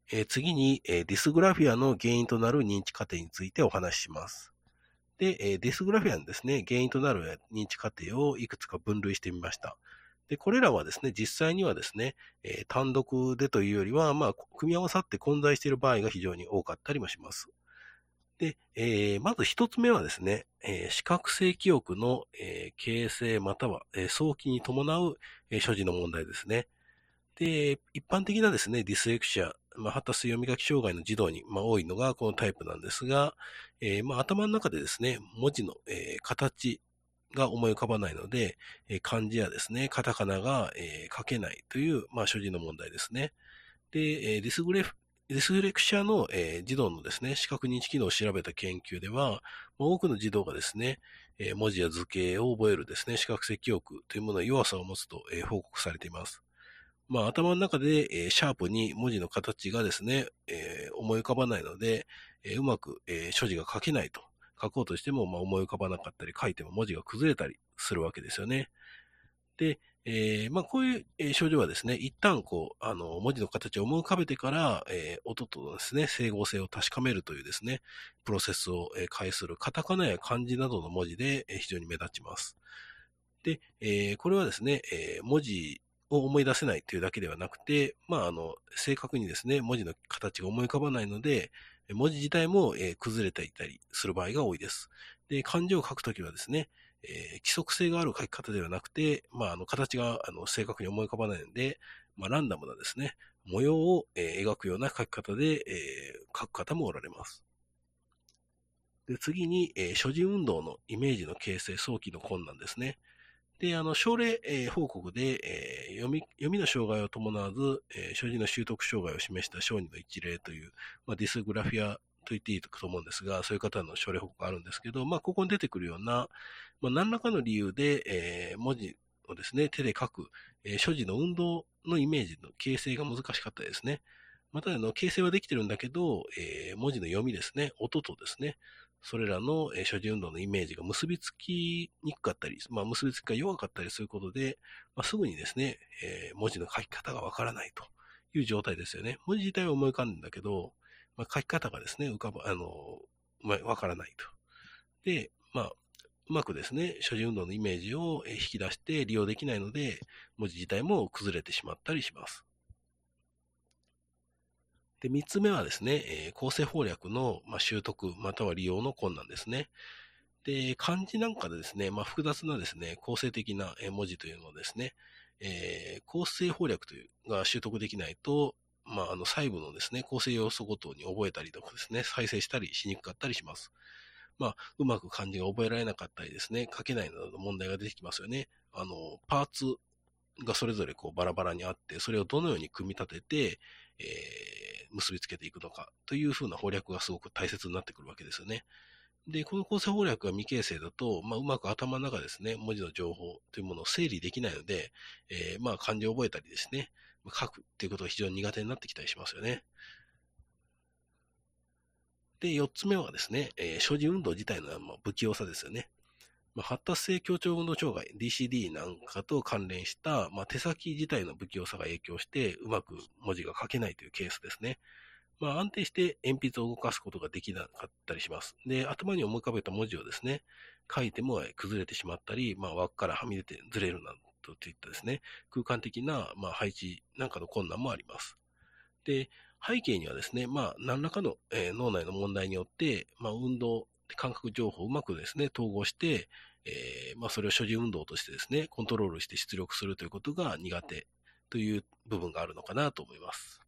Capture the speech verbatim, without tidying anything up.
えー次に、えーディスグラフィアの原因となる認知過程についてお話しします。で、えーディスグラフィアのですね、原因となる認知過程をいくつか分類してみました。で、これらはですね、実際にはですね、えー単独でというよりは、まあ、組み合わさって混在している場合が非常に多かったりもします。で、えーまず一つ目はですね、えー視覚性記憶の、えー形成または、えー早期に伴う、えー所持の問題ですね。で、一般的なですね、ディスレクシア、まあ、発達性読み書き障害の児童に、まあ、多いのがこのタイプなんですが、えーまあ、頭の中でですね、文字の、えー形が思い浮かばないので、えー漢字やですね、カタカナが、えー書けないという、まあ、所持の問題ですね。で、えーディスグレフディスレクシアの、えー児童のですね、視覚認知機能を調べた研究では、まあ多くの児童がですね、えー文字や図形を覚えるですね、視覚性記憶というものは弱さを持つと、えー報告されています。まあ、頭の中で、えーシャープに文字の形がですね、えー思い浮かばないので、えーうまく、えー所持が書けないと。書こうとしても、まあ、思い浮かばなかったり、書いても文字が崩れたりするわけですよね。で、えーまあ、こういう、えー症状はですね、一旦こう、あの、文字の形を思い浮かべてから、えー音とですね、整合性を確かめるというですね、プロセスを、えー介するカタカナや漢字などの文字で、えー非常に目立ちます。で、えーこれはですね、えー文字を思い出せないというだけではなくて、まあ、あの、正確にですね、文字の形が思い浮かばないので、文字自体も、えー崩れていたりする場合が多いです。で、漢字を書くときはですね、えー規則性がある書き方ではなくて、まあ、あの、形があの正確に思い浮かばないので、まあ、ランダムなですね、模様を、えー描くような書き方で、えー書く方もおられます。で、次に、えー所持運動のイメージの形成、早期の困難ですね。で、あの、症例、えー報告で、えー読み、読みの障害を伴わず、えー所持の習得障害を示した小児の一例という、まあ、ディスグラフィアと言っていいと思うんですが、そういう方の症例報告があるんですけど、まあ、ここに出てくるような、まあ、何らかの理由で、えー文字をですね、手で書く、えー所持の運動のイメージの形成が難しかったですね。また、あの、形成はできてるんだけど、えー文字の読みですね、音とですね、それらの、えー所持運動のイメージが結びつきにくかったり、まあ、結びつきが弱かったりすることで、まあ、すぐにですね、えー文字の書き方がわからないという状態ですよね。文字自体は思い浮かんだんだけど、まあ、書き方がですね、浮かば、あの、まあ、わからないと。で、まあ、うまくですね、所持運動のイメージをえー引き出して利用できないので、文字自体も崩れてしまったりします。で、三つ目はですね、えー構成法略の、まあ、習得または利用の困難ですね。で、漢字なんかでですね、まあ、複雑なですね、構成的なえー文字というのをですね、えー構成法略というが習得できないと、まあ、あの細部のですね、構成要素ごとに覚えたりとかですね、再生したりしにくかったりします。まあ、うまく漢字が覚えられなかったりですね、書けないなどの問題が出てきますよね。あの、パーツがそれぞれこうバラバラにあって、それをどのように組み立てて、えー結びつけていくのかというふうな法略がすごく大切になってくるわけですよね。で、この構成法略が未形成だと、まあ、うまく頭の中ですね、文字の情報というものを整理できないので、えーまあ、漢字を覚えたりですね、書くっていうことが非常に苦手になってきたりしますよね。で、四つ目はですね、えー所持運動自体のまあ不器用さですよね。まあ、発達性協調運動障害、ディーシーディー なんかと関連した、まあ、手先自体の不器用さが影響して、うまく文字が書けないというケースですね。まあ、安定して鉛筆を動かすことができなかったりします。で、頭に思い浮かべた文字をですね、書いても崩れてしまったり、まあ、枠からはみ出てずれるなどといったですね、空間的な、まあ、配置なんかの困難もあります。で、背景にはですね、まあ、何らかの、えー脳内の問題によって、まあ、運動、感覚情報をうまくですね、統合して、えーまあ、それを所持運動としてですね、コントロールして出力するということが苦手という部分があるのかなと思います。